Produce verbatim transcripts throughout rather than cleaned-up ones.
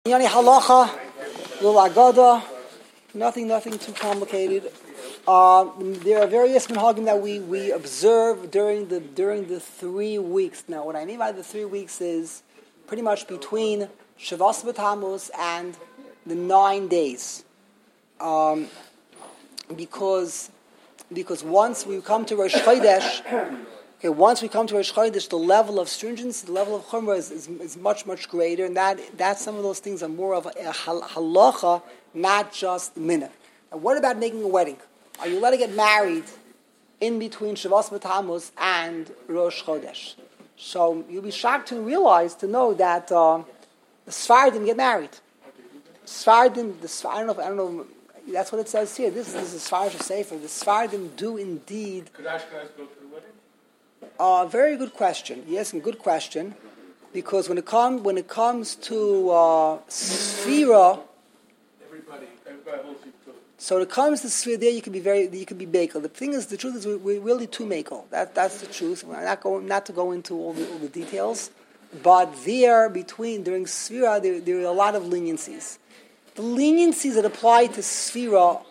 Yani halacha, little agada, nothing, nothing too complicated. Uh, there are various minhagim that we, we observe during the during the three weeks. Now, what I mean by the three weeks is pretty much between Shavas B'Tammuz and the nine days, um, because because once we come to Rosh Chodesh. Okay, once we come to Rosh Chodesh, the level of stringency, the level of chumrah is, is, is much, much greater, and that that some of those things are more of a, a halacha, not just minhag. Now, what about making a wedding? Are you allowed to get married in between Shavas B'Tammuz and Rosh Chodesh? So you'll be shocked to realize, to know that uh, the Sfardim get married. Sfardim, the I don't know, if, I don't know. That's what it says here. This, this is Sfardim Sefer. The Sfardim do indeed. Could Ashkenaz go to the wedding? Uh, very good question. Yes, and good question, because when it comes when it comes to uh, Sfira, everybody, everybody holds you to it. So when it comes to Sfira, there you can be very, you can be makel. The thing is, the truth is, we, we're really too makel. That that's the truth. We're not going not to go into all the all the details, but there between during Sfira, there there are a lot of leniencies. The leniencies that apply to Sfira.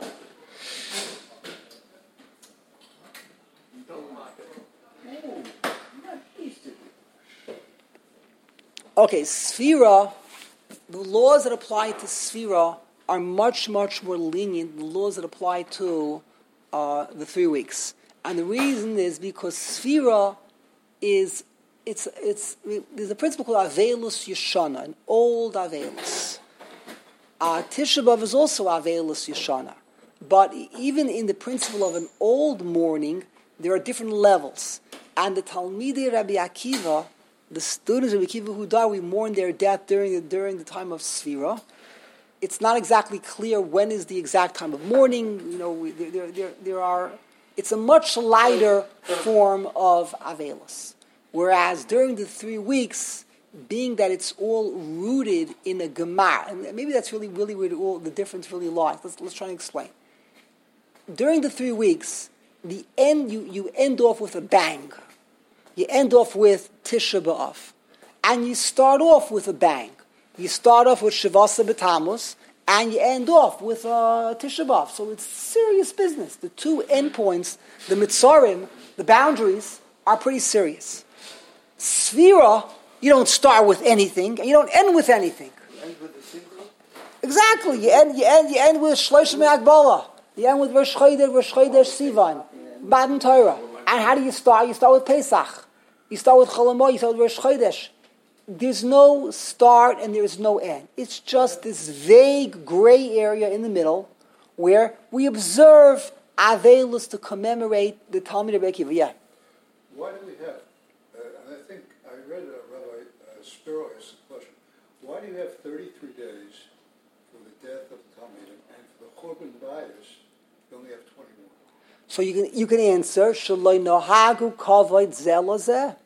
Okay, Sfira, the laws that apply to Sfira are much, much more lenient than the laws that apply to uh, the three weeks. And the reason is because Sfira is, it's, it's, there's a principle called Avelus Yeshana, an old Avelus. Uh, Tisha B'Av is also Avelus Yeshana. But even in the principle of an old mourning, there are different levels. And the Talmidei Rabbi Akiva, the students of Rabbi Akiva who die, we mourn their death during the, during the time of Sfira. It's not exactly clear when is the exact time of mourning. You know, we, there, there, there are. It's a much lighter form of Avelus. Whereas during the three weeks, being that it's all rooted in a Gemar, and maybe that's really, really where the, all the difference really lies. Let's let's try and explain. During the three weeks, the end you, you end off with a bang. You end off with Tisha B'Av. And you start off with a bang. You start off with Shavasa B'Tammuz, and you end off with uh, Tisha B'Av. So it's serious business. The two endpoints, the Mitzarim, the boundaries, are pretty serious. Sfira, you don't start with anything, and you don't end with anything. You end with the single? Exactly. You end, you end, you end with Shloshim Akbala. You end with Rosh Chodesh, Rosh Chodesh Sivan, Matan Torah. And how do you start? You start with Pesach. You start with Chol Hamoed, you start with Rosh Chodesh. There's no start and there is no end. It's just this vague gray area in the middle where we observe Avelus to commemorate the Talmidei Rabbi Akiva. Yeah. Why do we have, uh, and I think I read uh, Rabbi uh, Spiro asked the question, why do you have thirty-three days for the death of the Talmidei, and for the Churban Bayis, you only have twenty-one? So you can you can answer Shaloi Nohagu Kavod Zelazeh.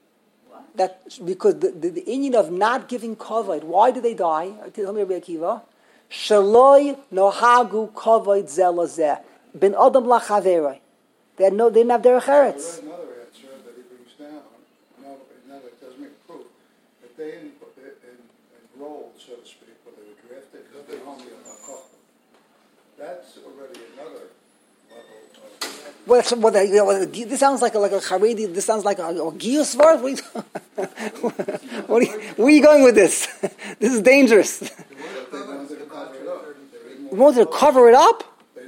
That because the, the, the Indian of not giving kavod. Why did they die? Tell me, Rabbi Akiva. Shaloi Nohagu Kavod Zelazeh. Ben Adam Lachaverei. They had no. They didn't have derech eretz. Another answer that he brings down. No, no, that doesn't make a proof. That they en, en, enrolled, so to speak, when they were drafted, they only on Makah. That's already another. Well, so, well, you know, this sounds like a, like a Haredi. This sounds like a, a Giyus word. What are you, where are you going with this? This is dangerous. They wanted to cover it up. We wanted to cover it up.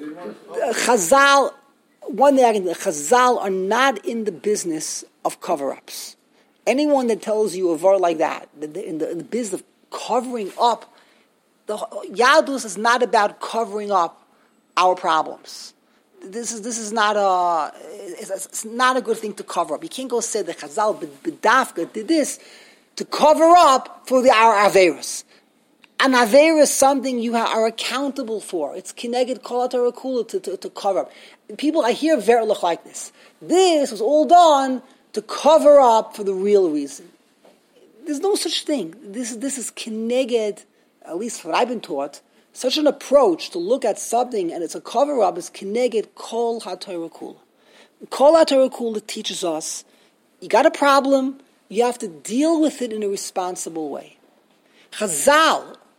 Chazal, one thing I can. Chazal are not in the business of cover-ups. Anyone that tells you a word like that, in the, in the business of covering up, the Yadus is not about covering up our problems. This is this is not a it's, it's not a good thing to cover up. You can't go say the Chazal b'dafka did this to cover up for the our averos. An averos is something you are accountable for. It's kineged kol haTorah kula to to to cover up. People, I hear verlich like this. This was all done to cover up for the real reason. There's no such thing. This is this is kineged, at least what I've been taught. Such an approach to look at something and it's a cover-up is kineged kol haTorah kula. Kol haTorah kula teaches us, you got a problem, you have to deal with it in a responsible way. Chazal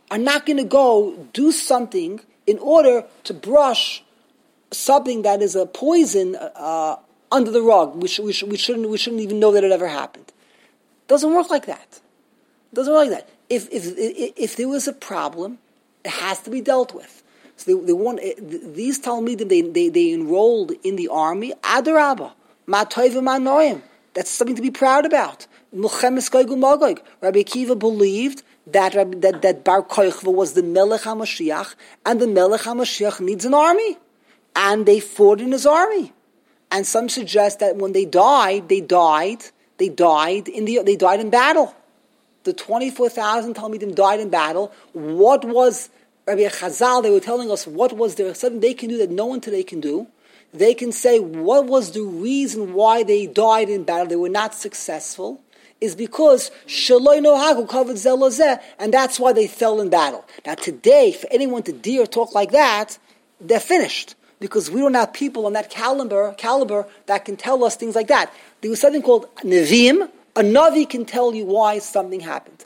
are not going to go do something in order to brush something that is a poison uh, under the rug. We, sh- we, sh- we shouldn't we shouldn't even know that it ever happened. It doesn't work like that. It doesn't work like that. If if if, if there was a problem, it has to be dealt with. So they, they want these Talmidim. They, they they enrolled in the army. Adarabah, ma toivim ma noim. That's something to be proud about. Milchemes Gog uMagog. Rabbi Akiva believed that that that Bar Kochva was the Melech HaMashiach, and the Melech HaMashiach needs an army, and they fought in his army. And some suggest that when they died, they died, they died in the they died in battle. The twenty-four thousand Talmidim died in battle. What was Rabbi Chazal? They were telling us what was there something they can do that no one today can do. They can say what was the reason why they died in battle. They were not successful. Is because Shaloi Nohagu covered Zelozeh, and that's why they fell in battle. Now today, for anyone to dare talk like that, they're finished. Because we don't have people on that caliber, caliber that can tell us things like that. There was something called Nevi'im. A Navi can tell you why something happened.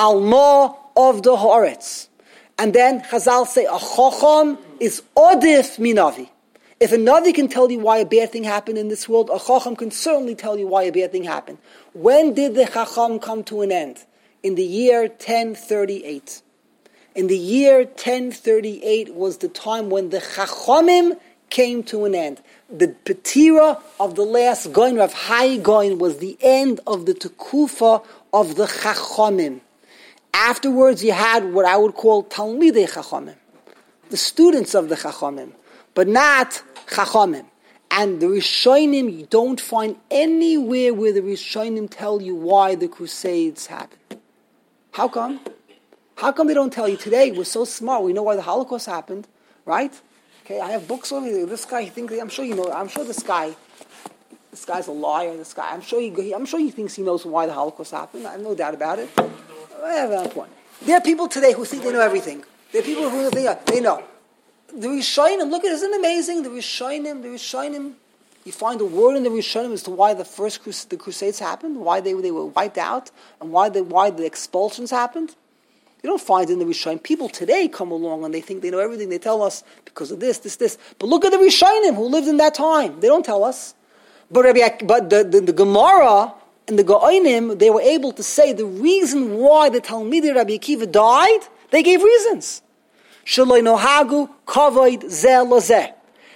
Alma of the Haaretz. And then Chazal say, a Chacham is Odif Minavi. If a Navi can tell you why a bad thing happened in this world, a Chacham can certainly tell you why a bad thing happened. When did the Chacham come to an end? In the year ten thirty-eight. In the year ten thirty-eight was the time when the Chachamim came to an end. The Petira of the last Goin, Rav Hai Goin, was the end of the Tekufa of the Chachamim. Afterwards, you had what I would call Talmidei Chachamim, the students of the Chachamim, but not Chachamim. And the Rishonim, you don't find anywhere where the Rishonim tell you why the Crusades happened. How come? How come they don't tell you today? We're so smart. We know why the Holocaust happened, right? Okay, I have books over here. This guy, he thinks. I'm sure you know. I'm sure this guy, this guy's a liar. This guy, I'm sure he. I'm sure he thinks he knows why the Holocaust happened. I have no doubt about it. I have that point. There are people today who think they know everything. There are people who think they know. The Rishonim, look at it, isn't it amazing? The Rishonim, the Rishonim, you find a word in the Rishonim as to why the first crus- the Crusades happened, why they they were wiped out, and why the why the expulsions happened. You don't find it in the Rishonim. People today come along and they think they know everything. They tell us because of this, this, this. But look at the Rishonim who lived in that time. They don't tell us. But Rabbi, but the, the, the Gemara and the Gaonim, they were able to say the reason why the Talmidei Rabbi Akiva died. They gave reasons. Shaloi nohagu kavod zeh lozeh.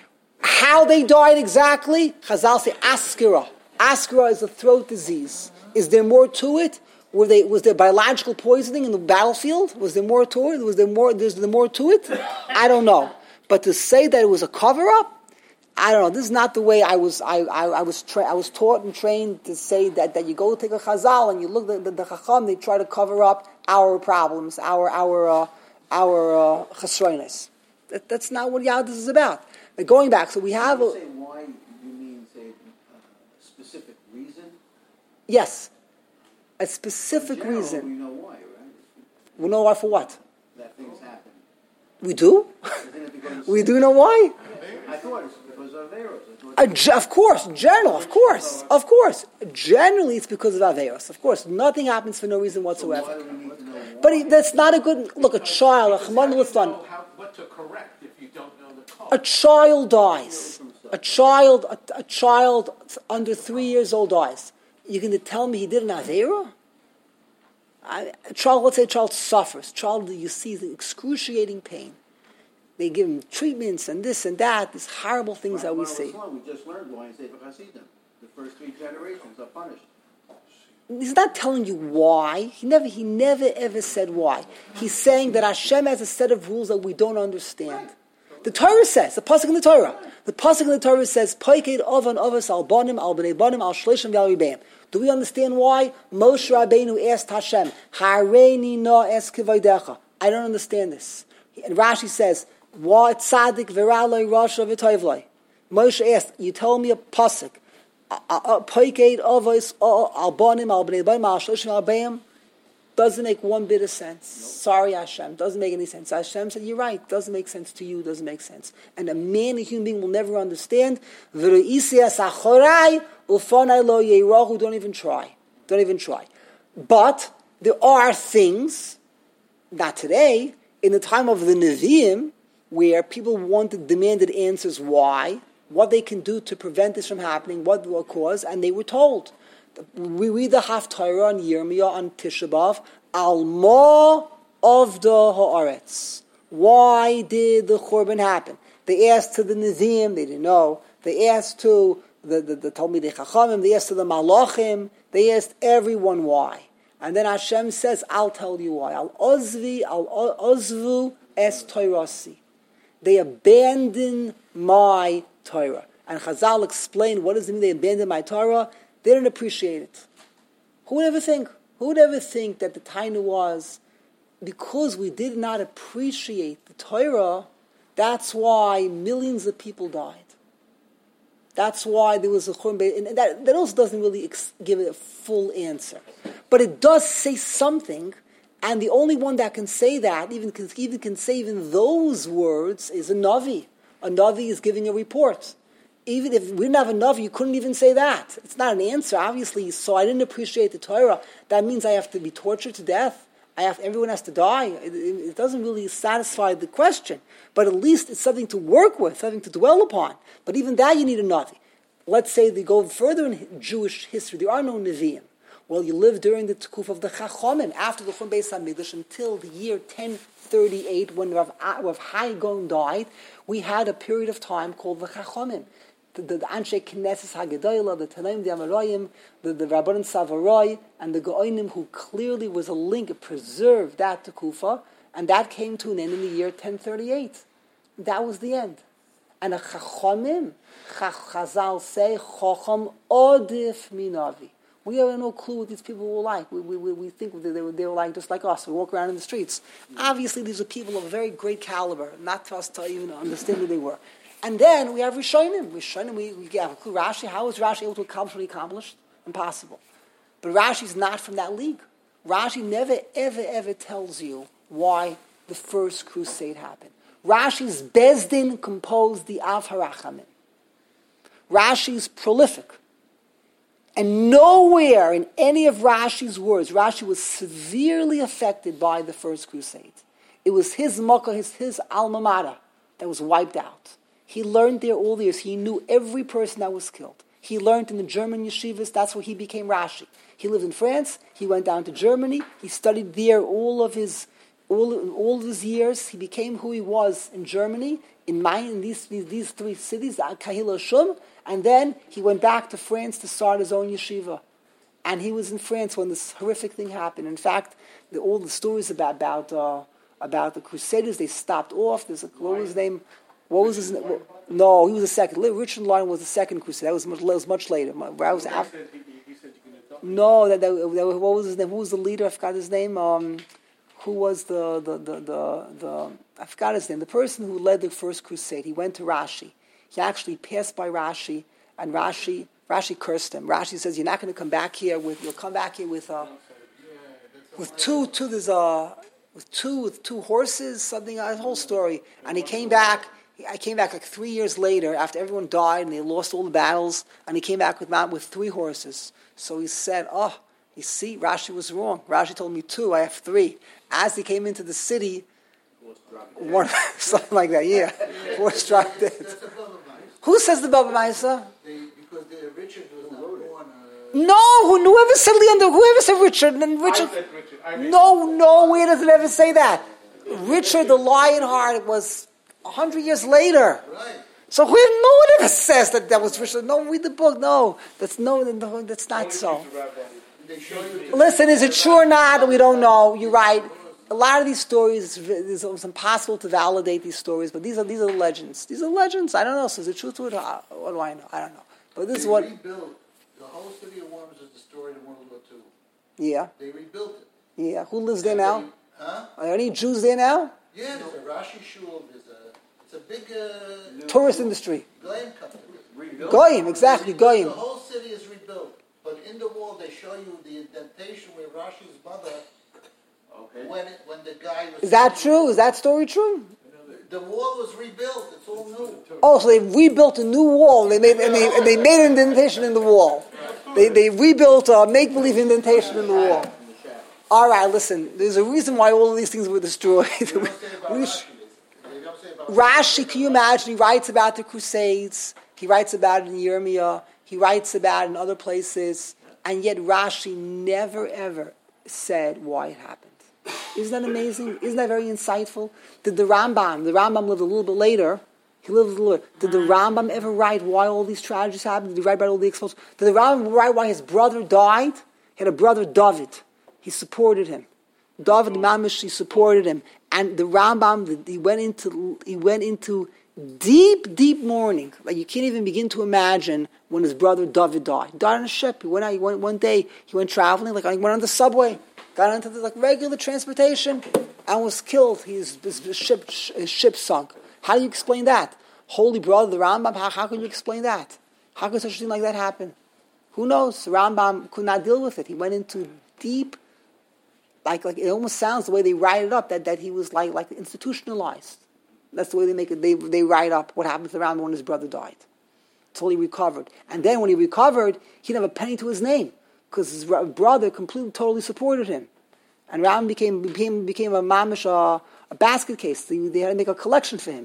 How they died exactly? Chazal say askira. Askira is a throat disease. Is there more to it? Were they, was there biological poisoning in the battlefield? Was there more to it? Was there more? There's there more to it? I don't know. But to say that it was a cover-up, I don't know. This is not the way I was. I I, I was tra- I was taught and trained to say that, that you go take a chazal and you look at the, the, the chacham. They try to cover up our problems, our our uh, our uh, chesronos. That, that's not what Yadus is about. But going back, so we have. When you say why, you mean say a specific reason? Yes. A specific In general, reason. We know why, right? We know why for what? That things happen. We do? Isn't it because We do know why? I thought it's because of Averos. Uh, ge- of course, general, of course, of course. Generally, it's because of Averos. Of course, nothing happens for no reason whatsoever. Why do we need to know why? But he, that's not a good look. A child, a Chemad You Litzlan, know how, what to correct if you don't know the cause. a child dies. A child, a, a child under three years old dies. You're going to tell me he did an Avera? I, a child, let's say a child suffers. Child, you see the excruciating pain. They give him treatments and this and that, these horrible things that we see. We just learned why in Sefer Hasidim. The first three generations are punished. He's not telling you why. He never, he never ever said why. He's saying that Hashem has a set of rules that we don't understand. The Torah says, the pasuk in the Torah, the pasuk in the Torah says, "Poiked ovan ovas al banim al bnei banim al shlishim v'al ribeim." Do we understand why Moshe Rabbeinu asked Hashem, "Hareini na es kivodecha"? I don't understand this. And Rashi says, "Wa tzaddik v'raloi rasha v'toivloi." Moshe asked, "You tell me a pasuk, poiked ovas al banim al bnei banim al shlishim v'al ribeim." Doesn't make one bit of sense. Nope. Sorry, Hashem. Doesn't make any sense. Hashem said, you're right. Doesn't make sense to you. Doesn't make sense. And a man, a human being, will never understand. Don't even try. Don't even try. But there are things Not today. In the time of the Nevi'im, where people wanted, demanded answers why, what they can do to prevent this from happening, what will cause, and they were told. We read the Haftarah on Yirmiyah on Tisha B'Av, Al Ma Avda Haaretz. Why did the Churban happen? They asked to the Nevi'im, they didn't know. They asked to the, the, the Talmidei Chachamim, they asked to the Malachim, they asked everyone why. And then Hashem says, I'll tell you why. Al Ozvi, Al Ozvu Es Toirasi. They abandoned my Torah. And Chazal explained, what does it mean they abandoned my Torah? They didn't appreciate it. Who would ever think? Who would ever think that the Taina was, because we did not appreciate the Torah, that's why millions of people died. That's why there was a Churban. And that, that also doesn't really ex- give it a full answer. But it does say something, and the only one that can say that, even can, even can say even those words, is a Navi. A Navi is giving a report. Even if we didn't have a Navi, you couldn't even say that. It's not an answer, obviously. So I didn't appreciate the Torah. That means I have to be tortured to death. I have, everyone has to die. It, it, it doesn't really satisfy the question. But at least it's something to work with, something to dwell upon. But even that you need a Navi. Let's say they go further in Jewish history. There are no Nevi'im. Well, you lived during the Tukuf of the Chachamim, after the Churban Beis HaMikdash, until the year ten thirty-eight, when Rav, Rav Hai Gaon died. We had a period of time called the Chachamim. The, the, the Anshe Knesses HaGedolah, the Tanaim, the Amarayim, the, the Rabbanim Savarai, and the Gaonim, who clearly was a link, preserved that Tukufa, and that came to an end in the year ten thirty-eight. That was the end. And a Chachamim, Chazal say, Chacham Odif Minavi. We have no clue what these people were like. We, we, we think they were, they were like just like us. We walk around in the streets. Obviously, these are people of a very great caliber, not for us to even understand who they were. And then we have Rishonim. Rishonim, we, we have a clue. Rashi, how was Rashi able to accomplish what he accomplished? Impossible. But Rashi's not from that league. Rashi never, ever, ever tells you why the first crusade happened. Rashi's Bezdin composed the Av HaRachamim. Rashi's prolific. And nowhere in any of Rashi's words, Rashi was severely affected by the First Crusade. It was his makkah, his, his alma mater that was wiped out. He learned there all the years. He knew every person that was killed. He learned in the German yeshivas. That's where he became Rashi. He lived in France. He went down to Germany. He studied there all of his all, all of his years. He became who he was in Germany, in Main, in these, these, these three cities, Kahila Shum. And then he went back to France to start his own yeshiva. And he was in France when this horrific thing happened. In fact, the, all the stories about about, uh, about the Crusaders, they stopped off. There's a, what was his name? What was his name? No, he was the second. Richard Lyon was the second crusade. That was much, was much later. I was after. No, that, that, that, what was his name? Who was the leader? I forgot his name. Um, who was the the, the the the I forgot his name. The person who led the first crusade. He went to Rashi. He actually passed by Rashi, and Rashi Rashi cursed him. Rashi says, "You're not going to come back here with. You'll come back here with uh, with two two there's uh with two with two horses, something. A whole story." And he came back. I came back like three years later after everyone died and they lost all the battles, and he came back with with three horses. So he said, "Oh, you see, Rashi was wrong. Rashi told me two. I have three." As he came into the city, one, something like that. Yeah, horse dropped dead. Who says the Baba Maisa? Because the Richard was not born. Uh, no, who whoever said Leander, whoever said Richard, and Richard. I said Richard. I mean, no, no, where does it ever say that? Richard the Lionheart was a hundred years later. right. So who, no one ever says that that was Richard. No, read the book. No, that's no, no that's not so. They show you. Listen, is it true or not? We don't know. You're right. A lot of these stories, it's almost impossible to validate these stories, but these are these are legends. These are legends. I don't know. So is it true to it? What do I know? I don't know. But this They is what. rebuilt the whole city of Worms is the story of World War Two. Yeah, They rebuilt it. yeah. Who lives there now? Huh? Are there any Jews there now? Yeah, there's a Rashi Shul. There's a it's a big uh, Tourist industry. Goyim company. Goyim, exactly, The Goyim. whole city is rebuilt, but in the wall they show you the indentation where Rashi's mother. Okay. When it, when the guy was. Is that true? Is that story true? The wall was rebuilt. It's all new. Oh, so they rebuilt a new wall. They made and they and they made an indentation in the wall. They they rebuilt a make believe indentation in the wall. All right, listen. There's a reason why all of these things were destroyed. They don't say about We Rashi. sh- They don't say about Rashi, can you imagine? He writes about the Crusades. He writes about it in Yirmiyah. He writes about it in other places. And yet Rashi never, ever said why it happened. Isn't that amazing? Isn't that very insightful? Did the Rambam, the Rambam lived a little bit later. He lived a little bit. Did the Rambam ever write why all these tragedies happened? Did he write about all the explosions? Did the Rambam write why his brother died? He had a brother, David. He supported him. David Mamish, he supported him. And the Rambam, he went into he went into deep, deep mourning. Like you can't even begin to imagine when his brother David died. He died on a ship. He went out, he went one day, he went traveling, like he went on the subway, got into the like regular transportation, and was killed. His, his ship his ship sunk. How do you explain that? Holy brother, the Rambam, how, how can you explain that? How could such a thing like that happen? Who knows? The Rambam could not deal with it. He went into deep, like like it almost sounds the way they write it up, that, that he was like like institutionalized. That's the way they make it. They they write up what happened to the Rambam when his brother died. Until he recovered. And then when he recovered, he didn't have a penny to his name, because his brother completely, totally supported him. And Rambam became became became a mamish, uh, a basket case. They, they had to make a collection for him.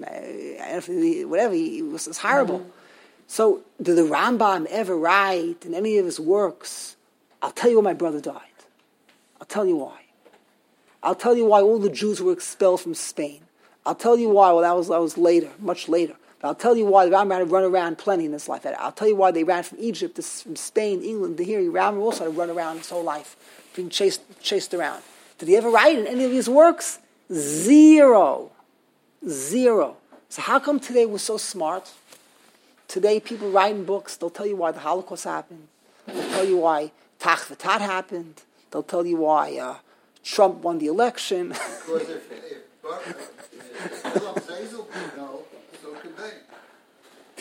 Uh, whatever, he, it was, it was horrible. Mm-hmm. So, did the Rambam ever write in any of his works, I'll tell you why my brother died. I'll tell you why. I'll tell you why all the Jews were expelled from Spain. I'll tell you why, well that was that was later, much later. But I'll tell you why the Rambam had to run around plenty in his life. I'll tell you why they ran from Egypt to from Spain, England to here. Rambam also had to run around his whole life, being chased chased around. Did he ever write in any of his works? Zero. Zero. So how come today we're so smart? Today people write in books, they'll tell you why the Holocaust happened. They'll tell you why Tach V'Tat happened. They'll tell you why uh, Trump won the election. Because if, if, Bar- if Bilam Zazel could know, so could they.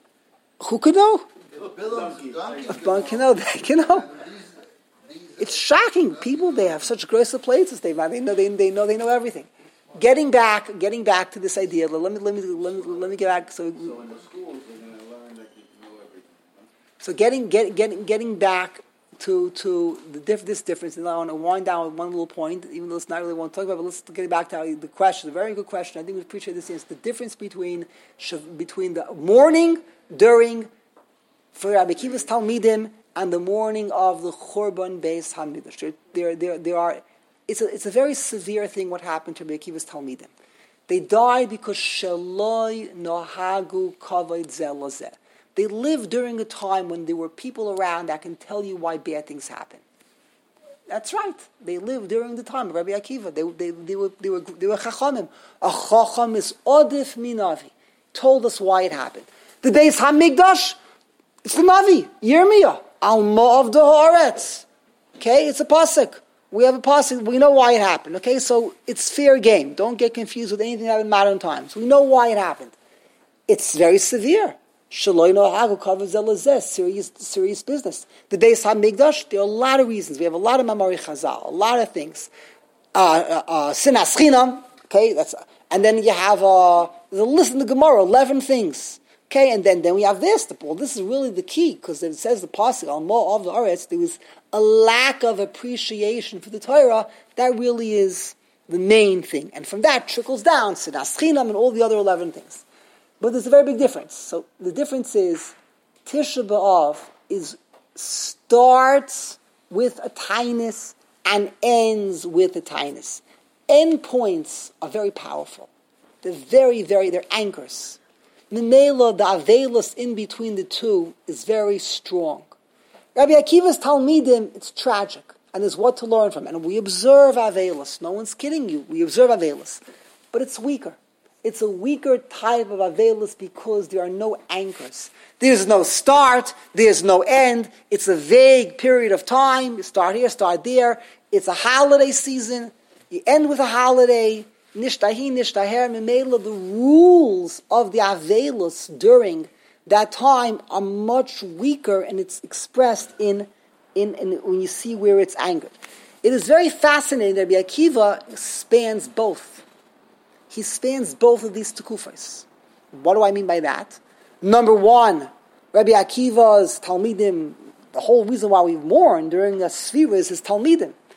Who could know? If Bilam's donkey could One can know, they can know. and these, these, It's shocking. People, they have such grace of places. They, they know, they, they know, they know everything. Getting back, getting back to this idea. Let me, let me, let me, let me get back. So, So in the schools, they're going to learn that you know everything. Huh? so getting, get, getting, getting back to to the diff, this difference, and I want to wind down with one little point, even though it's not really what I want to talk about. But let's get back to the question. A very good question. I think we appreciate this. Is the difference between between the morning during for Rabbi Akiva's Talmidim and the morning of the Churban Beis Hamikdash. There, there, there are. It's a, it's a very severe thing what happened to Rabbi Akiva's Talmidim. They died because Shaloi Nohagu Kavod Zeh Lazeh. They lived during a time when there were people around that can tell you why bad things happen. That's right. They lived during the time of Rabbi Akiva. They, they, they were they were they were chachamim. A chacham is odif minavi. Told us why it happened. The Beis Hamikdash, it's the Navi, Yirmiyah, Alma of the Haaretz. Okay, it's a pasuk. We have a pasuk. We know why it happened. Okay, so it's fair game. Don't get confused with anything that happened in modern times. We know why it happened. It's very severe. Shaloi Nohagu Kavod Zeh Lazeh, serious, serious business. The Beis Hamikdash, there are a lot of reasons. We have a lot of Mamari Chazal, a lot of things. Uh, uh, uh, Sinas Chinam, okay, that's, and then you have uh, the list in the Gemara, eleven things. Okay, and then, then we have this. The, well, this is really the key, because it says the pasuk al Mo of the Aretz, there was a lack of appreciation for the Torah. That really is the main thing, and from that trickles down Sinas Chinam and all the other eleven things. But there's a very big difference. So the difference is Tisha B'Av is starts with a tainus and ends with a tainus. End points are very powerful. They're very, very, they're anchors. Memela, the Avelis in between the two is very strong. Rabbi Akiva's Talmidim, it's tragic. And there's what to learn from. And we observe Avelis. No one's kidding you. We observe Avelis. But it's weaker. It's a weaker type of Avelis because there are no anchors. There's no start. There's no end. It's a vague period of time. You start here, start there. It's a holiday season. You end with a holiday. Nishtahi, nishtaher, memela. The rules of the Avelis during that time are much weaker, and it's expressed in, in, in when you see where it's anchored. It is very fascinating that Rabbi Akiva spans both. He spans both of these tekufos. What do I mean by that? Number one, Rabbi Akiva's Talmidim, the whole reason why we mourn during the Sfira is his Talmidim.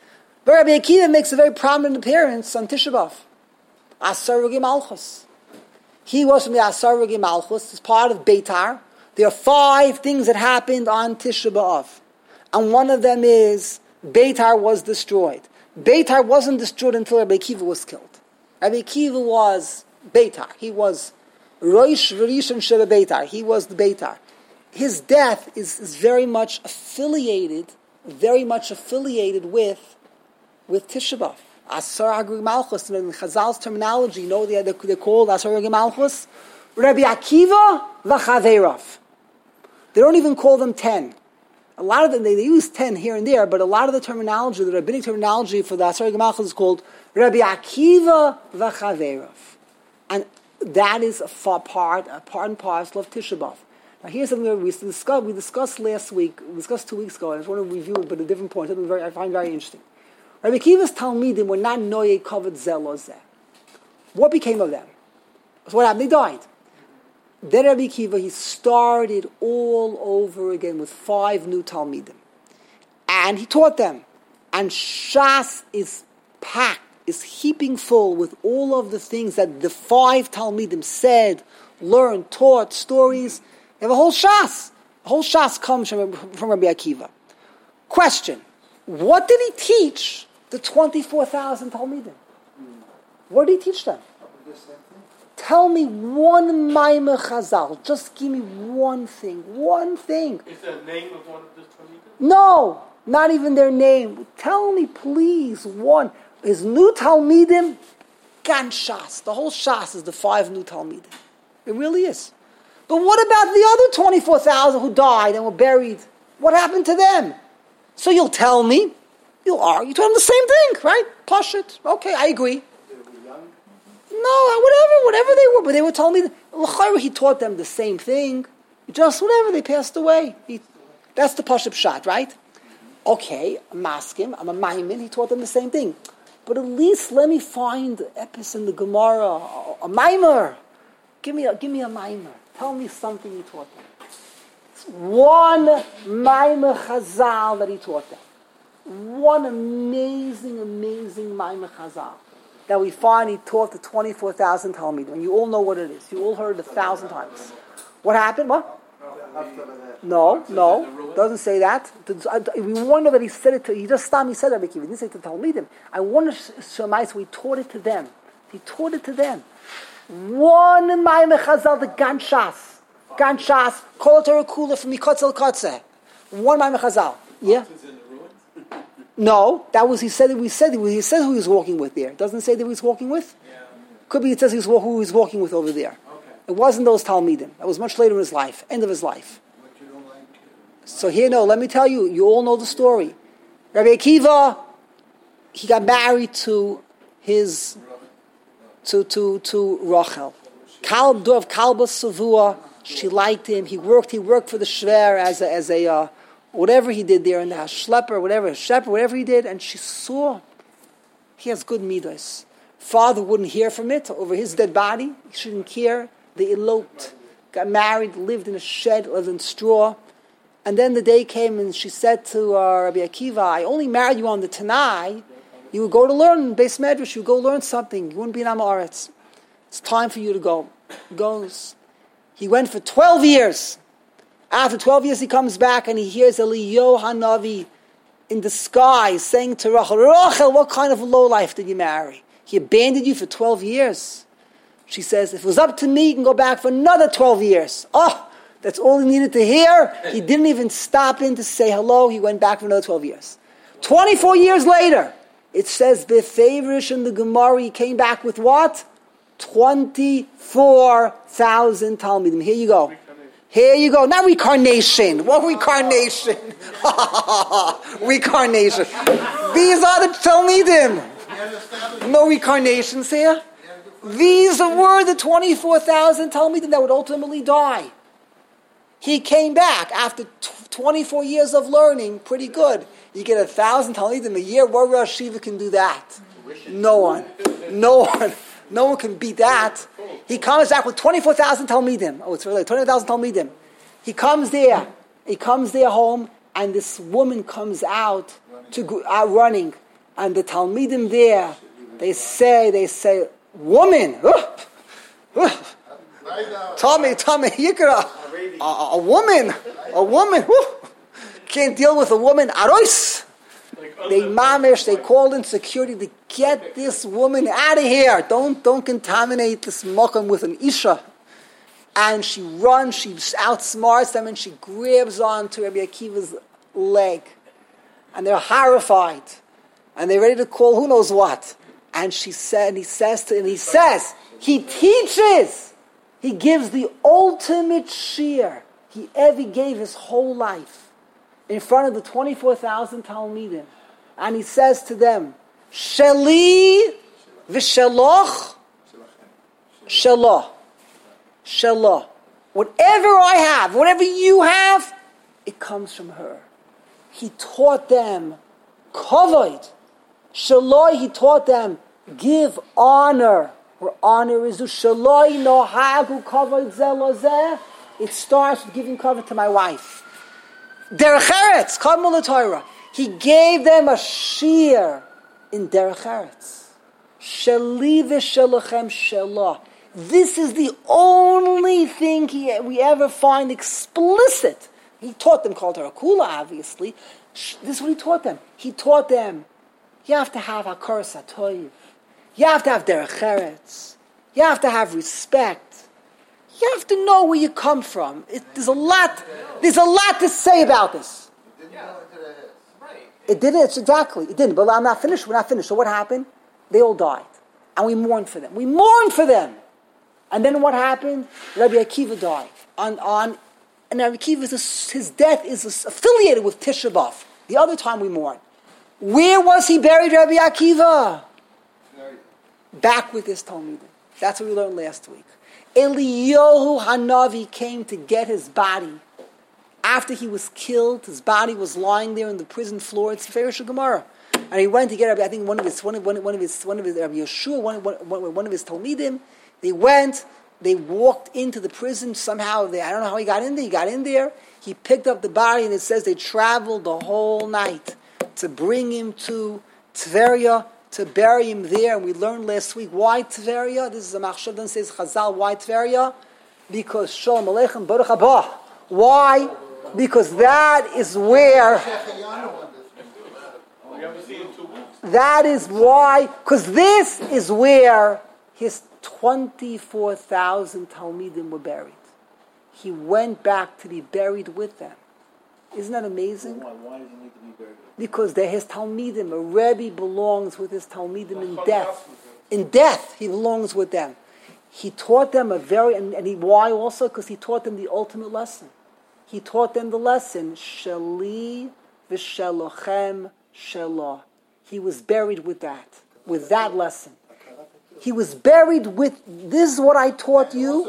But Rabbi Akiva makes a very prominent appearance on Tisha B'Av. Asar Regi Malchus. He was from the Asar Regi Malchus. It's part of Beitar. There are five things that happened on Tisha B'Av. And one of them is Beitar was destroyed. Beitar wasn't destroyed until Rabbi Akiva was killed. Rabbi Akiva was Beitar. He was Rosh Rishon Sheba Beitar. He was the Beitar. His death is, is very much affiliated, very much affiliated with, with Tisha B'Av. Asar Agri Malchus, in Chazal's terminology, you know, they're, they're called Asar Agri Malchus. Rabbi Akiva v'Chaveirav. They don't even call them ten. A lot of them, they, they use ten here and there, but a lot of the terminology, the rabbinic terminology for the Asar Agri Malchus is called Rabbi Akiva v'Chaveirav. And that is a far part, a part and parcel of Tisha B'Av. Now here's something we discussed, we discussed last week, we discussed two weeks ago, I just want to review it, but a different point, something very, I find very interesting. Rabbi Akiva's Talmidim were not Noye Kavod Zeh Lo Zeh. What became of them? So what happened? They died. Then Rabbi Akiva, he started all over again with five new Talmidim. And he taught them. And Shas is packed, is heaping full with all of the things that the five Talmidim said, learned, taught, stories. You have a whole Shas. A whole Shas comes from, from Rabbi Akiva. Question. What did he teach the twenty-four thousand Talmidim? What did he teach them? Tell me one Maimah Chazal. Just give me one thing. One thing. Is there a name of one of the Talmidim? No. Not even their name. Tell me, please, one. His new Talmidim, Gan Shas. The whole Shas is the five new Talmidim. It really is. But what about the other twenty-four thousand who died and were buried? What happened to them? So you'll tell me, you'll argue, you told them the same thing, right? Push it. Okay, I agree. They were young. No, whatever, whatever they were. But they were telling me, L'chayra, he taught them the same thing. Just whatever, they passed away. He, that's the Pashup Shot, right? Okay, I'm asking, I'm a Maimin, he taught them the same thing. But at least let me find Epis in the Gemara, a, a Maimer. Give me a, give me a Maimer. Tell me something he taught them. One Maimah Chazal that he taught them. One amazing, amazing Maimah Chazal that we find he taught the twenty-four thousand Talmidim. And you all know what it is. You all heard it a thousand times. What happened? What? No, no. Doesn't say that. We wonder that he said it to, he just stopped, he said that, he didn't say it to Talmidim. I wonder, Shemai, so he taught it to them. He taught it to them. One Maimah Chazal, the Gan Shas. Gan Shas, Kol Torah Kula from Mikotzel Kotze. One Maimah Chazal. Yeah? No, that was, he said, we said, he said who he was walking with there. Doesn't it say that he was walking with? Yeah. Could be it says he was, who he was walking with over there. Okay. It wasn't those Talmidim. That was much later in his life, end of his life. But you don't like it. So here, no, let me tell you, you all know the story. Rabbi Akiva, he got married to his, to, to, to Rachel. Kalb Dov Kalba Savua. She liked him. He worked. He worked for the Shver as a, as a uh, whatever he did there in the Schlepper, whatever a shepherd, whatever he did. And she saw he has good midas. Father wouldn't hear from it over his dead body. He shouldn't care. They eloped, got married, lived in a shed, lived in straw. And then the day came, and she said to uh, Rabbi Akiva, "I only married you on the Tanai. You would go to learn Beis Medrash. You would go learn something. You wouldn't be in Am Haaretz. It's time for you to go." He goes. He went for twelve years. After twelve years, he comes back and he hears Eliyahu Hanavi in the sky saying to Rachel, "Rachel, what kind of a lowlife did you marry? He abandoned you for twelve years." She says, "If it was up to me, you can go back for another twelve years. Oh, that's all he needed to hear. He didn't even stop in to say hello. He went back for another twelve years. twenty-four years later, it says, Befavorish in the Gemara, he came back with what? twenty-four thousand Talmidim. Here you go. Here you go. Not reincarnation. What reincarnation? Reincarnation. These are the Talmidim. No reincarnations here. These were the twenty-four thousand Talmidim that would ultimately die. He came back after twenty-four years of learning. Pretty good. You get a thousand Talmidim a year. What Rosh Hashiva can do that? No one. No one. No one can beat that. He comes back with twenty-four thousand Talmidim. Oh, it's really twenty thousand Talmidim. He comes there. He comes there home, and this woman comes out to go, out running, And the Talmidim there, they say, they say, woman, uh, uh, Tommy, Tommy, Yikra, a, a, a woman, a woman, uh, can't deal with a woman, Arois. They mamish, they called in security to get this woman out of here. Don't, don't contaminate this mokum with an isha. And she runs, she outsmarts them, and she grabs onto Rabbi Akiva's leg. And they're horrified. And they're ready to call who knows what. And she said, and he says to, and he says, he teaches. He gives the ultimate shear he ever gave his whole life in front of the twenty-four thousand Talmidim. And he says to them, Sheli v'sheloch shelah. Shelah. Whatever I have, whatever you have, it comes from her. He taught them kavod. Shaloi, he taught them, give honor. Where honor is Shaloi nohagu kavod zelozeh. It starts with giving kavod to my wife. Derech Eretz, Kadmon Torah. He gave them a shear in Derech Eretz. Sheli v'shelochem shelah. This is the only thing he, we ever find explicit. He taught them called Torah Kula, obviously. This is what he taught them. He taught them, you have to have Hakaras HaToiv. You have to have Derech Eretz. You have to have respect. You have to know where you come from. It, there's a lot. There's a lot to say about this. It didn't. It's exactly. It didn't. But I'm not finished. We're not finished. So what happened? They all died, and we mourned for them. We mourned for them. And then what happened? Rabbi Akiva died. On on, and Rabbi Akiva, his death is affiliated with Tisha B'Av. The other time we mourn. Where was he buried, Rabbi Akiva? Back with his Talmidim. That's what we learned last week. Eliyahu Hanavi came to get his body. After he was killed, his body was lying there in the prison floor. It's Ferish Gemara. And he went to get, I think, one of his, one of, one of his, one of his, Rabbi Yeshua, one, one, one of his Talmidim. They went, they walked into the prison. Somehow, they, I don't know how he got in there. He got in there. He picked up the body, and it says they traveled the whole night to bring him to Tveria, to bury him there. And we learned last week why Tveria. This is a Machshav that says Chazal. Why Tveria? Because Shalom Aleichem Baruch Haba. Why? Because that is where. That is why. Because this is where his twenty-four thousand Talmidim were buried. He went back to be buried with them. Isn't that amazing? Why, why does he need to be buried? Because they're his Talmidim. A Rebbe belongs with his Talmidim in death. In death, he belongs with them. He taught them a very, and, and he, why also? Because he taught them the ultimate lesson. He taught them the lesson, Sheli v'shelochem shelah. He was buried with that, with that lesson. He was buried with, this is what I taught you.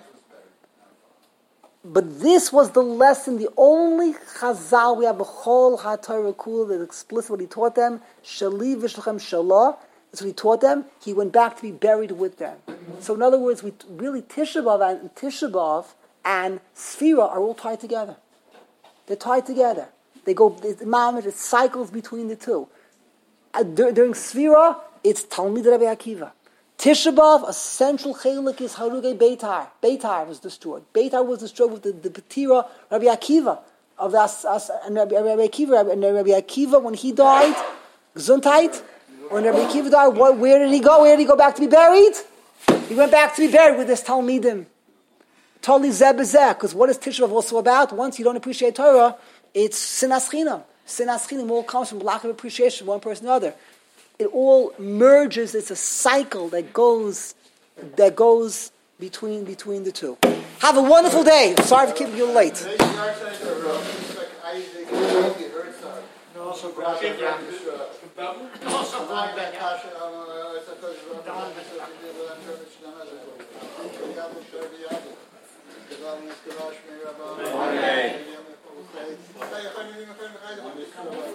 But this was the lesson, the only chazal we have, a whole HaTorah Kula that explicit what he taught them, Sheli v'shelochem shelah. That's what he taught them. He went back to be buried with them. So in other words, we really Tisha B'Av and Tisha B'Av and Sfira are all tied together. They're tied together. They go, it cycles between the two. Uh, during Sfira, it's Talmid Rabbi Akiva. Tisha B'Av, a central chelik is Harugei Beitar. Beitar was destroyed. Beitar was destroyed with the, the Petira Rabbi Akiva. Of us, us, and Rabbi, Rabbi Akiva, and Rabbi Akiva, when he died, Gesundheit, when Rabbi Akiva died, what, where did he go? Where did he go back to be buried? He went back to be buried with his Talmidim. Totally zebezeh, because what is Tisha B'Av also about? Once you don't appreciate Torah, it's sinas chinam. Sinas chinam all comes from lack of appreciation, one person or another. It all merges. It's a cycle that goes that goes between between the two. Have a wonderful day. Sorry for keeping you late. Amen.